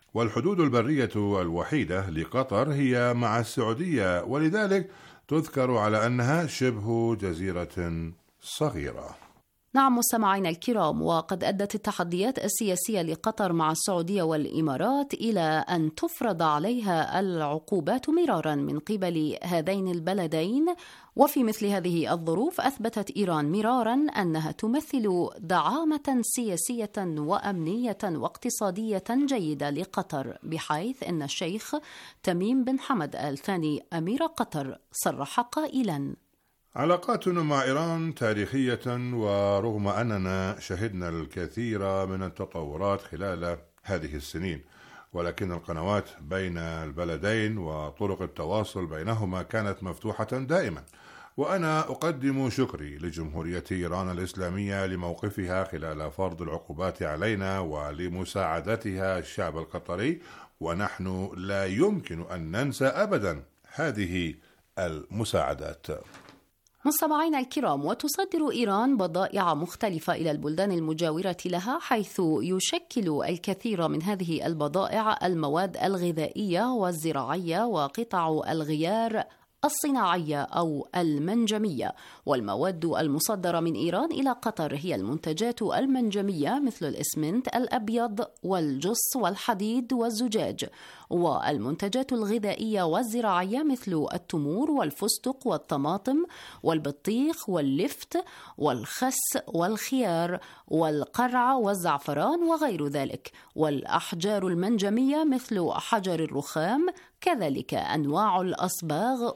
والحدود البرية الوحيدة لقطر هي مع السعودية، ولذلك تذكر على أنها شبه جزيرة صغيرة. نعم مستمعينا الكرام، وقد أدت التحديات السياسية لقطر مع السعودية والإمارات إلى أن تفرض عليها العقوبات مرارا من قبل هذين البلدين. وفي مثل هذه الظروف أثبتت إيران مرارا أنها تمثل دعامة سياسية وأمنية واقتصادية جيدة لقطر، بحيث أن الشيخ تميم بن حمد آل ثاني أمير قطر صرح قائلا: علاقاتنا مع إيران تاريخية، ورغم أننا شهدنا الكثير من التطورات خلال هذه السنين، ولكن القنوات بين البلدين وطرق التواصل بينهما كانت مفتوحة دائما. وأنا أقدم شكري لجمهورية إيران الإسلامية لموقفها خلال فرض العقوبات علينا ولمساعدتها الشعب القطري، ونحن لا يمكن أن ننسى أبدا هذه المساعدات. مستمعينا الكرام، وتصدر إيران بضائع مختلفة إلى البلدان المجاورة لها، حيث يشكل الكثير من هذه البضائع المواد الغذائية والزراعية وقطع الغيار الصناعية أو المنجمية. والمواد المصدرة من إيران إلى قطر هي المنتجات المنجمية مثل الإسمنت الأبيض والجص والحديد والزجاج، والمنتجات الغذائية والزراعية مثل التمور والفستق والطماطم والبطيخ واللفت والخس والخيار والقرع والزعفران وغير ذلك، والأحجار المنجمية مثل حجر الرخام، كذلك أنواع الأصباغ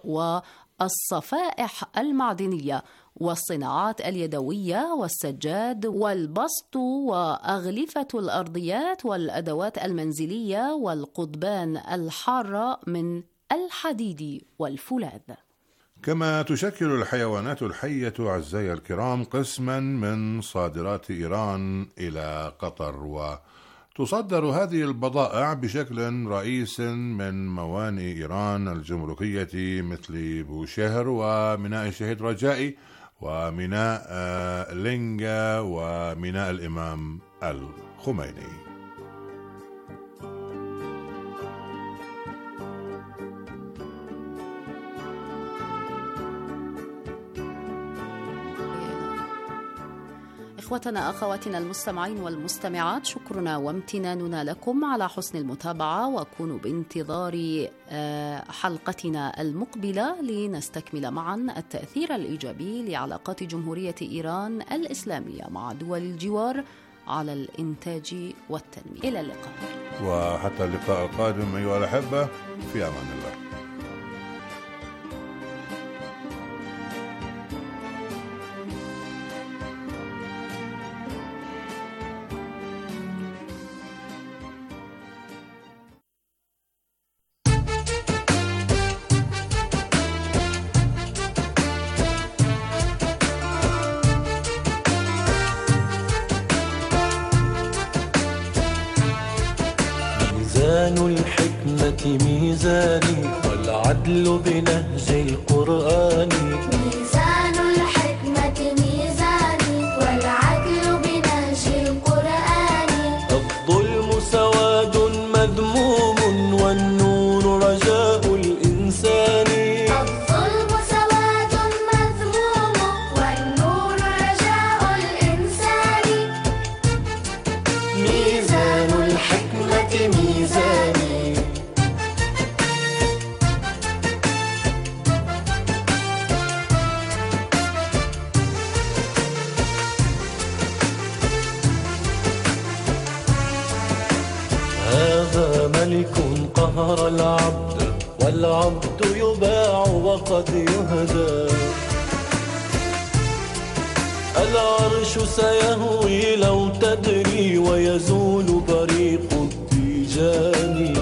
والصفائح المعدنية والصناعات اليدوية والسجاد والبسط وأغلفة الأرضيات والأدوات المنزلية والقضبان الحارة من الحديد والفولاذ. كما تشكل الحيوانات الحية أعزائي الكرام قسما من صادرات إيران إلى قطر، وتصدر هذه البضائع بشكل رئيس من موانئ إيران الجمركية مثل بوشهر وميناء الشهيد رجائي وميناء لينجا وميناء الإمام الخميني. إخوتنا أخواتنا المستمعين والمستمعات، شكرنا وامتناننا لكم على حسن المتابعة، وكونوا بانتظار حلقتنا المقبلة لنستكمل معا التأثير الإيجابي لعلاقات جمهورية إيران الإسلامية مع دول الجوار على الإنتاج والتنمية. إلى اللقاء، وحتى اللقاء القادم أيها الأحبة، في أمان الله. ميزاني والعدل بنهج القرآن. ميزان الحكمة ميزاني والعدل بنهج القرآن. الظلم سواد مذموم والنور رجاء الإنسان. الظلم سواد مذموم والنور رجاء الإنسان. ميزان الحكمة ميزاني. هذا ملك قهر العبد والعبد يباع وقد يهدى. العرش سيهوي لو تدري ويزول بريق التيجان.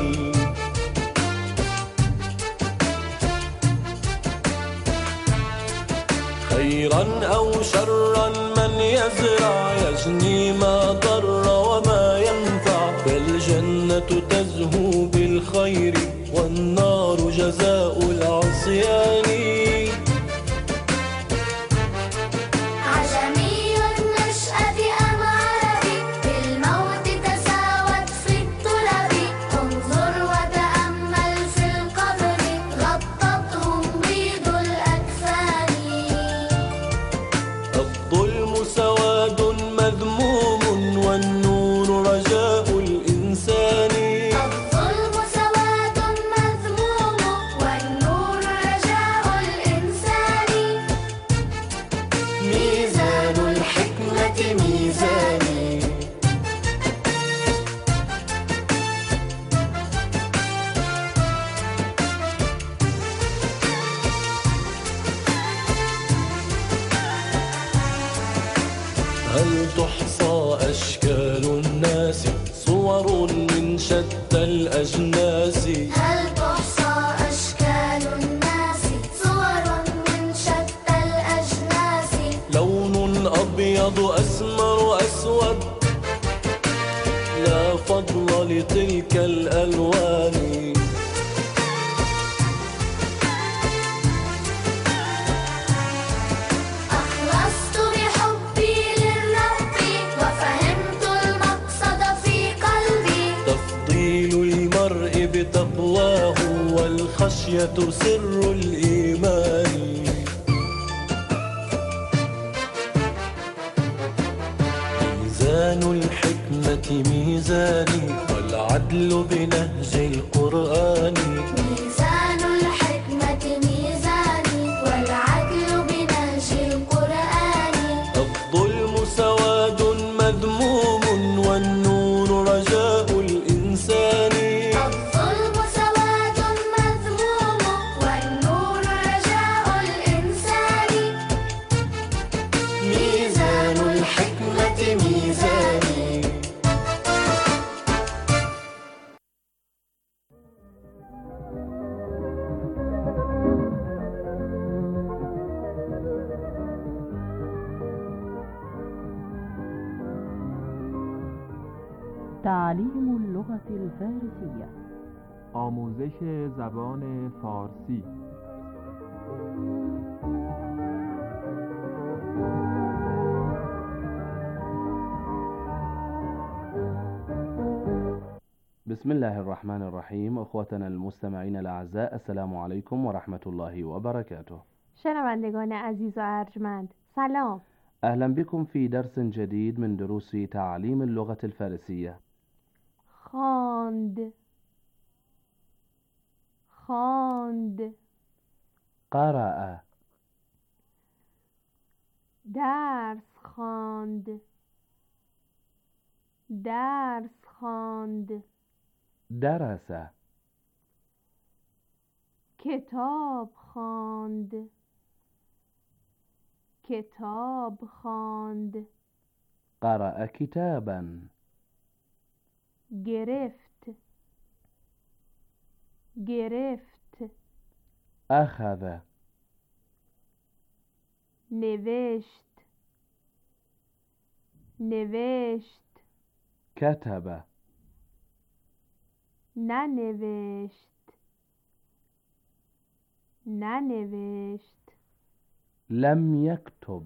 خيرا أو شرا من يزرع يجني ما ضر وما ينفع. فالجنة تزهو بالخير والنار جزاء العصيان. عجمي النشأة أم عربي بالموت تساوت في الطلب. هم تحصى أشكال الناس صور من شتى الأجناس هل تحصى أشكال الناس صور من شتى الأجناس لون أبيض أسمر أسود لا فضل لتلك الألوان أخلصت بحبي للرب وفهمت المقصد في قلبي تفضيل المرء بتقواه والخشية سر الإيمان ميزان الحكمة ميزاني والعدل بنهج القرآن ميزان الحكمة ميزاني والعدل بنهج القرآن الظلم سواد مذموم والنور رجاء الإنسان الظلم سواد مذموم والنور رجاء الإنسان ميزان الحكمة ميزاني تعلیم اللغة الفارسية آموزش زبان فارسی بسم الله الرحمن الرحیم. اخوتنا المستمعین الاعزاء، السلام علیکم و رحمت الله و برکاته. شنوندگان عزیز و ارجمند، سلام. أهلا بكم في درس جديد من دروس تعليم اللغة الفارسية. خواند خواند قرأ درس خواند درس خواند درس کتاب خواند کتاب خواند قرأ كتابا گرفت گرفت أخذ نوشت نوشت كتب ننوشت ننوشت لم يكتب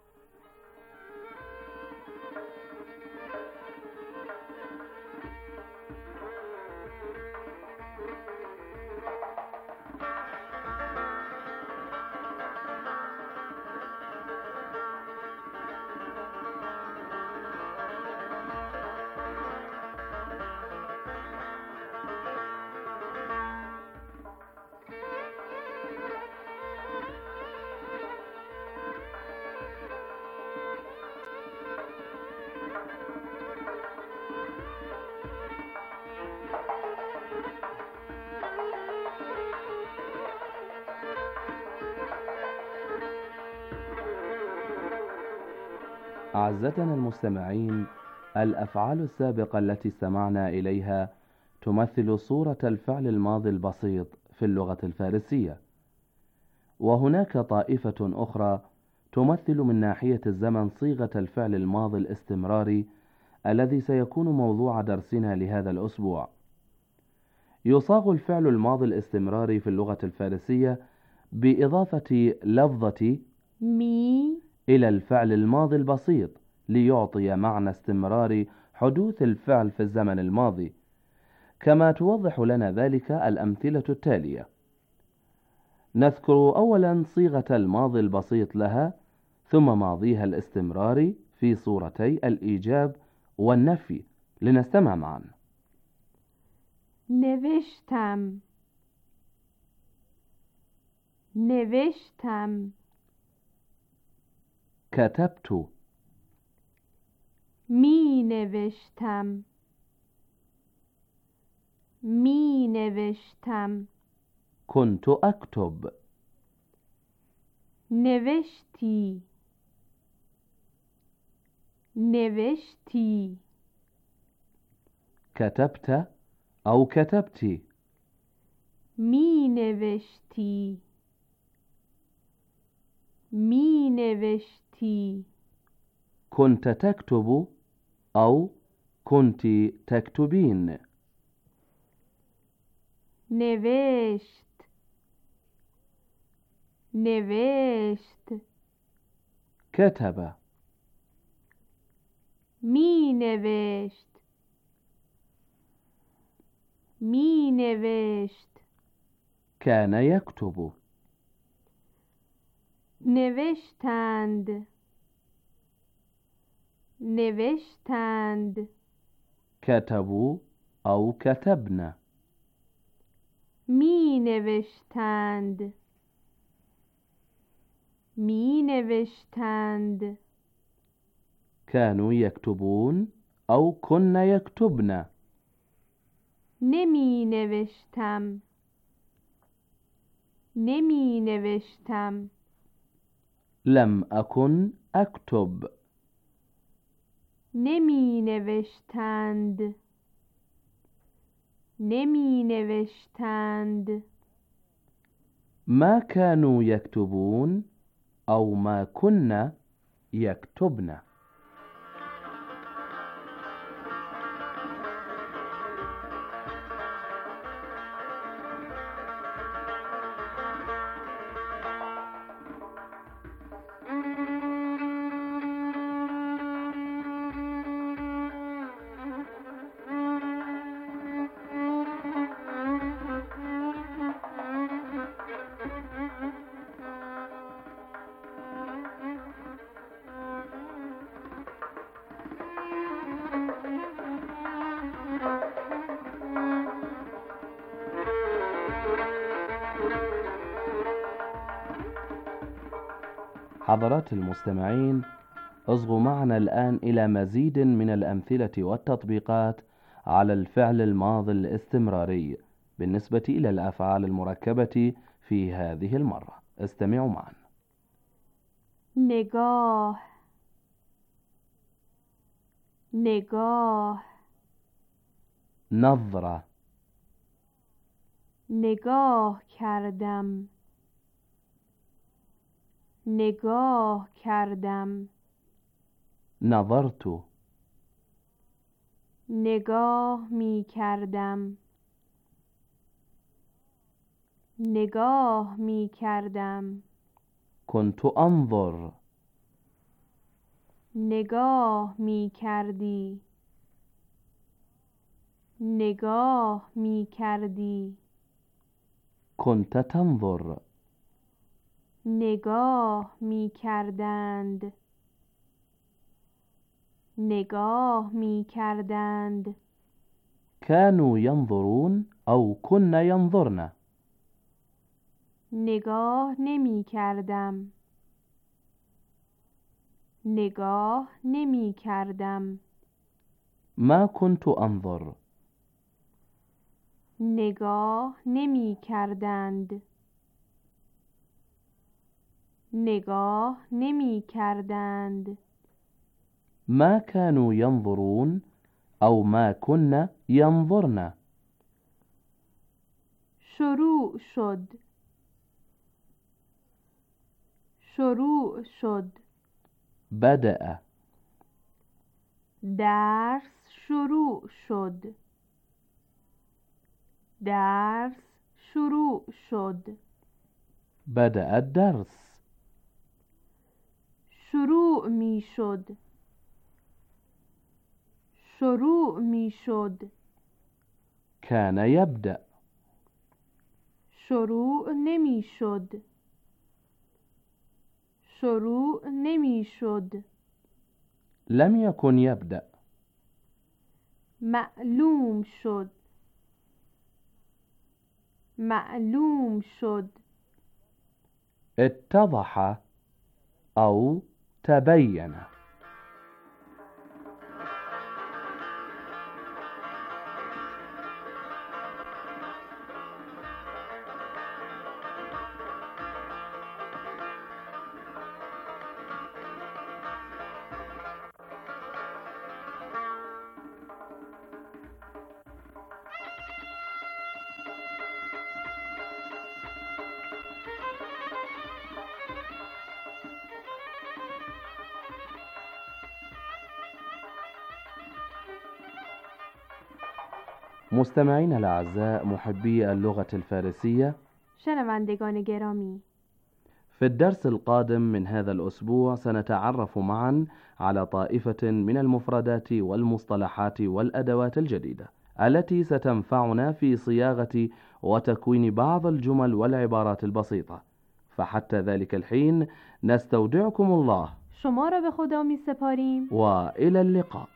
أعزتنا المستمعين، الأفعال السابقة التي استمعنا إليها تمثل صورة الفعل الماضي البسيط في اللغة الفارسية، وهناك طائفة أخرى تمثل من ناحية الزمن صيغة الفعل الماضي الاستمراري الذي سيكون موضوع درسنا لهذا الأسبوع. يصاغ الفعل الماضي الاستمراري في اللغة الفارسية بإضافة لفظة مي إلى الفعل الماضي البسيط ليعطي معنى استمرار حدوث الفعل في الزمن الماضي، كما توضح لنا ذلك الأمثلة التالية. نذكر أولا صيغة الماضي البسيط لها، ثم ماضيها الاستمراري في صورتي الإيجاب والنفي، لنستمع معا. نوشتم نوشتم كتبت می نوشتم می نوشتم كنت أكتب نوشتی نوشتی كتبت أو كتبت. می نوشتی می نوشتی. كنت تكتب أو كنت تكتبين. نوشت نوشت. كتب. می نوشت می نوشت. كان يكتب. نوشتند نوشتند. كتبوا أو كتبنا. می نوشتند می نوشتند. كانوا يكتبون أو كن يكتبن. نمی نوشتم نمی نوشتم. لم أكن أكتب. نمی نوشتند نمی نوشتند. ما كانوا يكتبون أو ما كنا يكتبن. حضرات المستمعين، اصغوا معنا الآن إلى مزيد من الأمثلة والتطبيقات على الفعل الماضي الاستمراري بالنسبة إلى الأفعال المركبة في هذه المرة. استمعوا معنا. نگاه نگاه. نظرة. نگاه کردم نگاه کردم. نظرت. نگاه می کردم نگاه می کردم. كنت أنظر. نگاه می کردی نگاه می کردی. كنت تنظر. نگاه می کردند نگاه می کردند. كانوا ينظرون أو كن ينظرن. نگاه نمی کردم نگاه نمی کردم. ما كنت أنظر. نگاه نمی کردند نگاه نمی کردند. ما كانوا ينظرون أو ما كن ينظرن. شروع شد شروع شد. بدأ. درس شروع شد درس شروع شد. بدأ الدرس. شروع می شد شروع می شد. كان يبدأ. شروع نمی شد شروع نمی شد. لم يكن يبدأ. معلوم شد معلوم شد. اتضح أو تبين. مستمعين الأعزاء محبي اللغة الفارسية، شنوندگان گرامی، في الدرس القادم من هذا الأسبوع سنتعرف معا على طائفة من المفردات والمصطلحات والأدوات الجديدة التي ستنفعنا في صياغة وتكوين بعض الجمل والعبارات البسيطة. فحتى ذلك الحين نستودعكم الله، شما را به خدا می سپاریم وإلى اللقاء.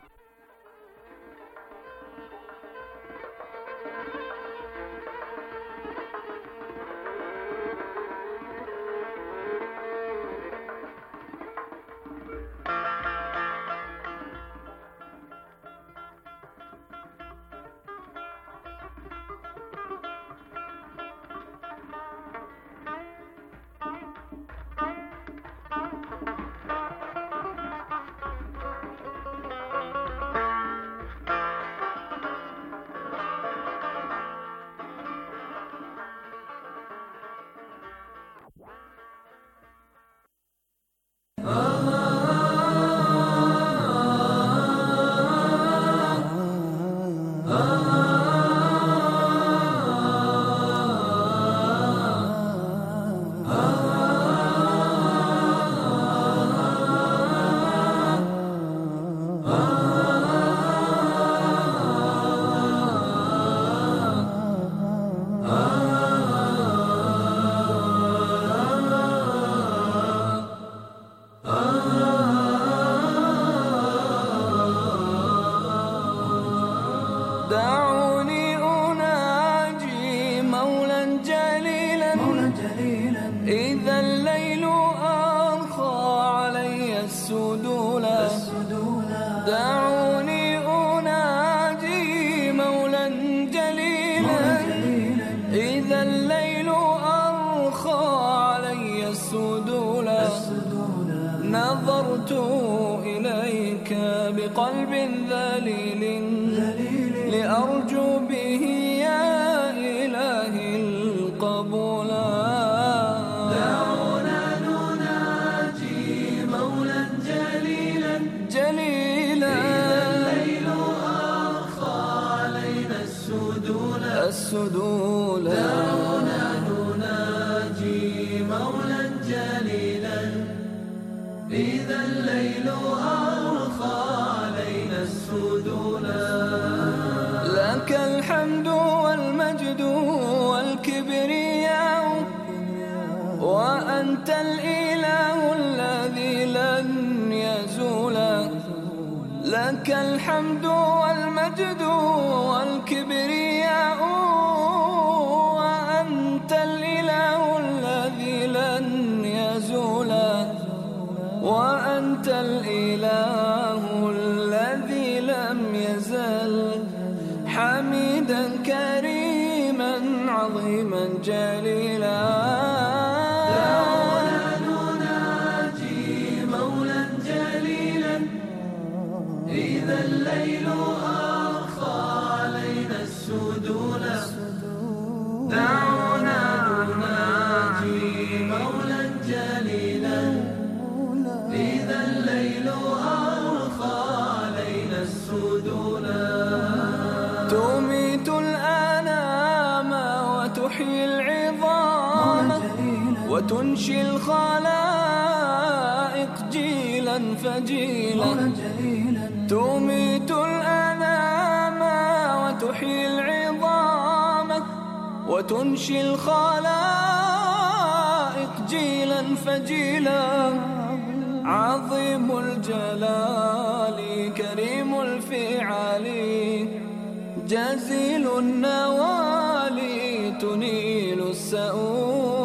نظرت إليك بقلب ذليل لأرجو به يا إلهي القبول. دعونا نناجي مولا جليلا جليلا الليل أرخى علينا السدول. دعونا نناجي مولا جليلا إذا الليل أرخى علينا السدولا. لك الحمد والمجد والكبرياء وأنت الإله الذي لن يزول. لك الحمد والمجد والكبرياء وأنت الإله الذي لن يزول. وأنت الإله الذي لم يزل حميدا كريما عظيما جليلا. دعونا نناجي مولا جليلا إذا الليل أرخى علينا السدول. دعونا نناجي مولا جليلا إذا الليل أرخى علينا السدولا. تميت الأنام وتحيي العظام وتنشي الخلائق جيلا فجيلا. تميت الأنام وتحيي العظام وتنشي الخلائق جيلا فجيلا. عظيم الجلال كريم الفعال جزيل النوال تنيل السؤال.